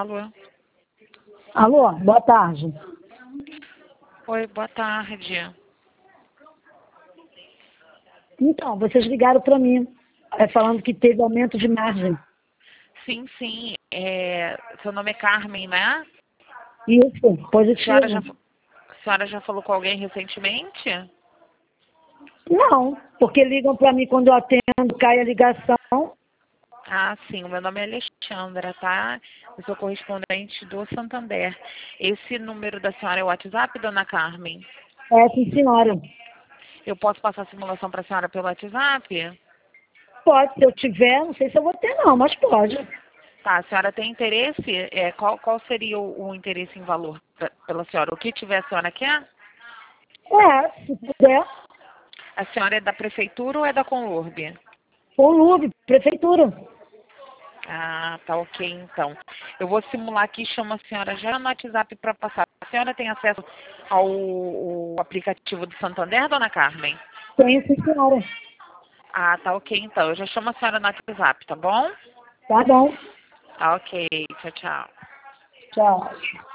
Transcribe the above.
Alô? Alô, boa tarde. Oi, boa tarde. Então, vocês ligaram para mim, falando que teve aumento de margem. Sim, sim. Seu nome é Carmen, né? Isso, A senhora já, positivo. a senhora já falou com alguém recentemente? Não, porque ligam para mim quando eu atendo, cai a ligação. Ah, sim. O meu nome é Alexandra, tá? Eu sou correspondente do Santander. Esse número da senhora é o WhatsApp, dona Carmen? É, sim, senhora. Eu posso passar a simulação para a senhora pelo WhatsApp? Pode, se eu tiver, não sei se eu vou ter não, mas pode. Tá, a senhora tem interesse? Qual seria o interesse em valor pela senhora? O que tiver a senhora quer? Se puder, A senhora é da prefeitura ou é da Conlurb? ou Lube, prefeitura. Ah, tá ok então. Eu vou simular aqui, chamo a senhora já no WhatsApp para passar. A senhora tem acesso ao aplicativo do Santander, dona Carmen? Tenho, sim, senhora. Ah, tá ok então. Eu já chamo a senhora no WhatsApp, tá bom? Tá bom. Tá ok. Tchau, tchau. Tchau.